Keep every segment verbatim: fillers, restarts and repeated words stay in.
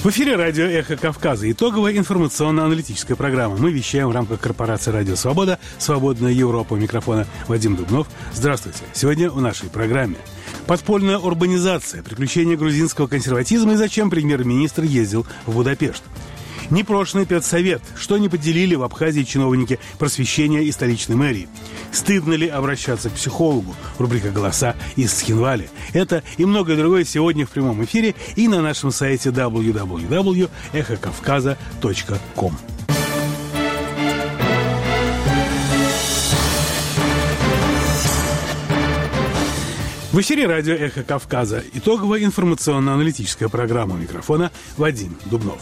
В эфире радио «Эхо Кавказа». Итоговая информационно-аналитическая программа. Мы вещаем в рамках корпорации «Радио Свобода», «Свободная Европа». У микрофона Вадим Дубнов. Здравствуйте. Сегодня в нашей программе подпольная урбанизация, приключения грузинского консерватизма и зачем премьер-министр ездил в Будапешт. Непрошенный педсовет. Что не поделили в Абхазии чиновники просвещения и столичной мэрии? Стыдно ли обращаться к психологу? Рубрика «Голоса» из Схинвали. Это и многое другое сегодня в прямом эфире и на нашем сайте дабл ю дабл ю дабл ю точка эхо кавказа точка ком. В эфире радио «Эхо Кавказа». Итоговая информационно-аналитическая программа. У микрофона Вадим Дубнов.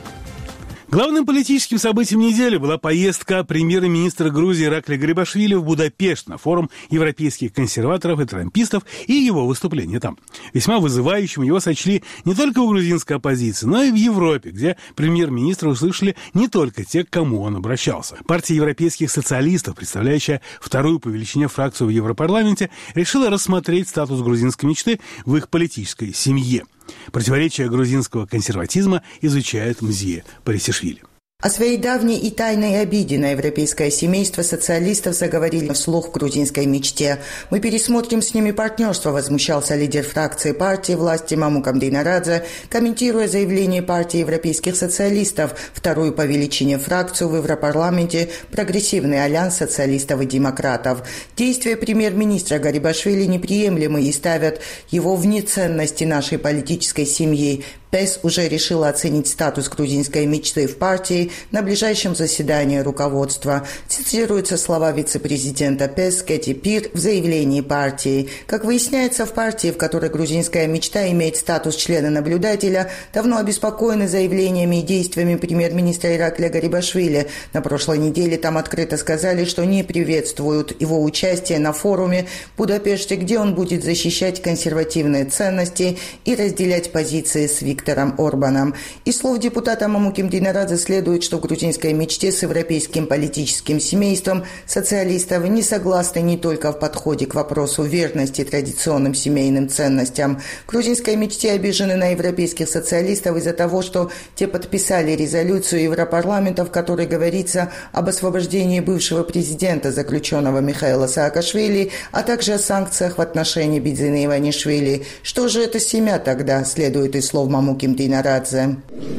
Главным политическим событием недели была поездка премьер-министра Грузии Ираклия Гарибашвили в Будапешт на форум европейских консерваторов и трампистов и его выступление там. Весьма вызывающим его сочли не только в грузинской оппозиции, но и в Европе, где премьер-министра услышали не только те, к кому он обращался. Партия европейских социалистов, представляющая вторую по величине фракцию в Европарламенте, решила рассмотреть статус грузинской мечты в их политической семье. Противоречия грузинского консерватизма изучает Мзие Парисишвили. О своей давней и тайной обиде на европейское семейство социалистов заговорили вслух в грузинской мечте. «Мы пересмотрим с ними партнерство», возмущался лидер фракции партии власти Мамукам Дейнарадзе, комментируя заявление партии европейских социалистов, вторую по величине фракцию в Европарламенте, прогрессивный альянс социалистов и демократов. Действия премьер-министра Гарибашвили неприемлемы и ставят его вне ценности нашей политической семьи. ПЭС уже решила оценить статус грузинской мечты в партии на ближайшем заседании руководства. Цитируются слова вице-президента ПЭС Кэти Пир в заявлении партии. Как выясняется, в партии, в которой грузинская мечта имеет статус члена-наблюдателя, давно обеспокоены заявлениями и действиями премьер-министра Ираклия Гарибашвили. На прошлой неделе там открыто сказали, что не приветствуют его участие на форуме в Будапеште, где он будет защищать консервативные ценности и разделять позиции с Виктором Виктором Орбаном. Из слов депутата Мамуким Дейнарадзе следует, что в грузинской мечте с европейским политическим семейством социалистов не согласны не только в подходе к вопросу верности традиционным семейным ценностям. В грузинской мечте обижены на европейских социалистов из-за того, что те подписали резолюцию Европарламента, в которой говорится об освобождении бывшего президента, заключенного Михаила Саакашвили, а также о санкциях в отношении Бидзины Иванишвили. Что же это семья тогда, следует из слов Мамуким Дейнарадзе.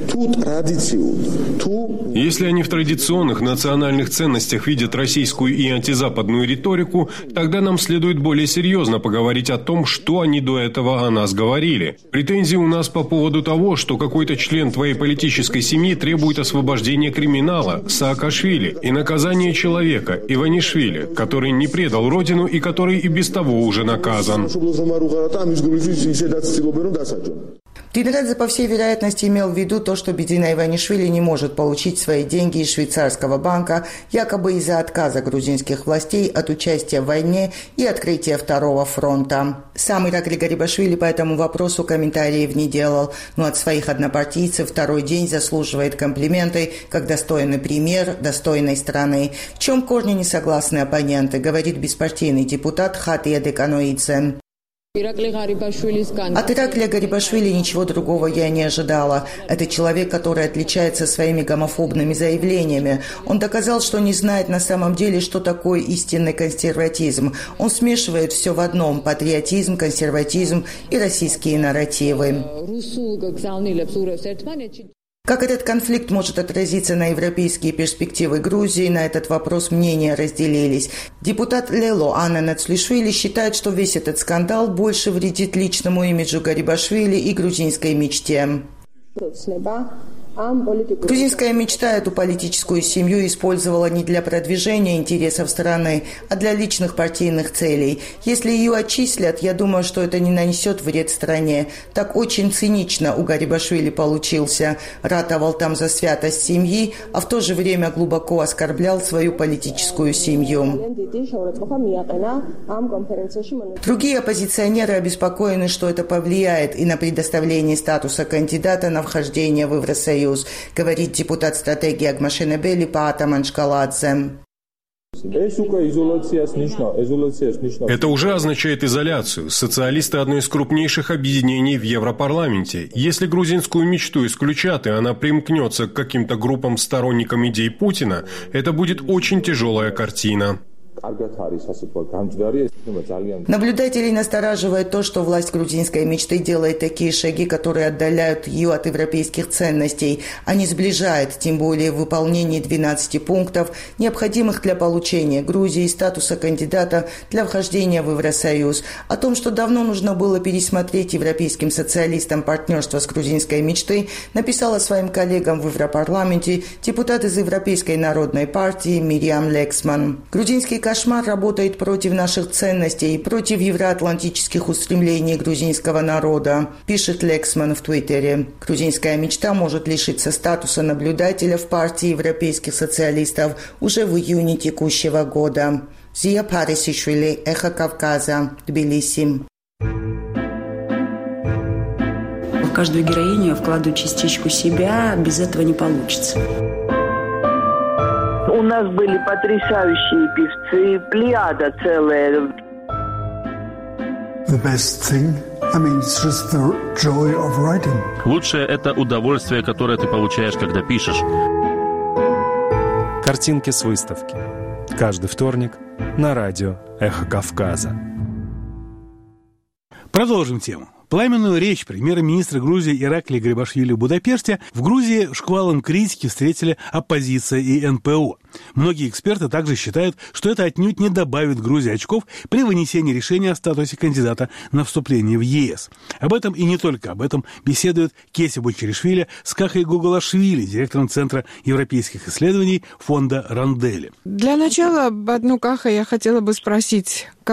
Если они в традиционных национальных ценностях видят российскую и антизападную риторику, тогда нам следует более серьезно поговорить о том, что они до этого о нас говорили. Претензии у нас по поводу того, что какой-то член твоей политической семьи требует освобождения криминала, Саакашвили, и наказания человека, Иванишвили, который не предал родину и который и без того уже наказан. Дейнарадзе, по всей вероятности, имел в виду то, что Бидзина Иванишвили не может получить свои деньги из швейцарского банка, якобы из-за отказа грузинских властей от участия в войне и открытия второго фронта. Сам Ираклий Гарибашвили по этому вопросу комментариев не делал, но от своих однопартийцев второй день заслуживает комплименты как достойный премьер достойной страны. В чем корни не согласны оппоненты, говорит беспартийный депутат Хатия Деканоидзе. От Ираклия Гарибашвили ничего другого я не ожидала. Это человек, который отличается своими гомофобными заявлениями. Он доказал, что не знает на самом деле, что такое истинный консерватизм. Он смешивает все в одном – патриотизм, консерватизм и российские нарративы. Как этот конфликт может отразиться на европейские перспективы Грузии, на этот вопрос мнения разделились. Депутат Лело Анна Нацлишвили считает, что весь этот скандал больше вредит личному имиджу Гарибашвили и грузинской мечте. Грузинская мечта эту политическую семью использовала не для продвижения интересов страны, а для личных партийных целей. Если ее отчислят, я думаю, что это не нанесет вред стране. Так очень цинично у Гарибашвили получился. Ратовал там за святость семьи, а в то же время глубоко оскорблял свою политическую семью. Другие оппозиционеры обеспокоены, что это повлияет и на предоставление статуса кандидата на вхождение в Евросоюз, говорит депутат стратегии Агмашенебели Паата Маншкаладзе. Это уже означает изоляцию. Социалисты – одно из крупнейших объединений в Европарламенте. Если грузинскую мечту исключат, и она примкнется к каким-то группам сторонникам идей Путина, это будет очень тяжелая картина. Наблюдателей настораживает то, что власть грузинской мечты делает такие шаги, которые отдаляют ее от европейских ценностей, а не сближает, тем более в выполнении двенадцати пунктов, необходимых для получения Грузии статуса кандидата для вхождения в Евросоюз. О том, что давно нужно было пересмотреть европейским социалистам партнерство с грузинской мечтой, написала своим коллегам в Европарламенте депутат из Европейской народной партии Мириам Лексман. Грузинский кошмар работает против наших ценностей и против евроатлантических устремлений грузинского народа, пишет Лексман в Твиттере. Грузинская мечта может лишиться статуса наблюдателя в партии европейских социалистов уже в июне текущего года. Зия Парисишвили, Эхо Кавказа, Тбилиси. В каждую героиню я вкладываю частичку себя, без этого не получится. У нас были потрясающие певцы, плеяда целая. The best thing, I mean, it's just the joy of writing. Лучшее – это удовольствие, которое ты получаешь, когда пишешь. Картинки с выставки. Каждый вторник на радио «Эхо Кавказа». Продолжим тему. Пламенную речь премьер-министра Грузии Ираклия Грибашвили в Будапеште в Грузии шквалом критики встретили оппозиция и эн пэ о. Многие эксперты также считают, что это отнюдь не добавит Грузии очков при вынесении решения о статусе кандидата на вступление в е эс. Об этом и не только об этом беседует Кеси Бочеришвили с Кахой Гугулашвили, директором Центра европейских исследований фонда Рандели. Для начала, одну Каха, я хотела бы спросить,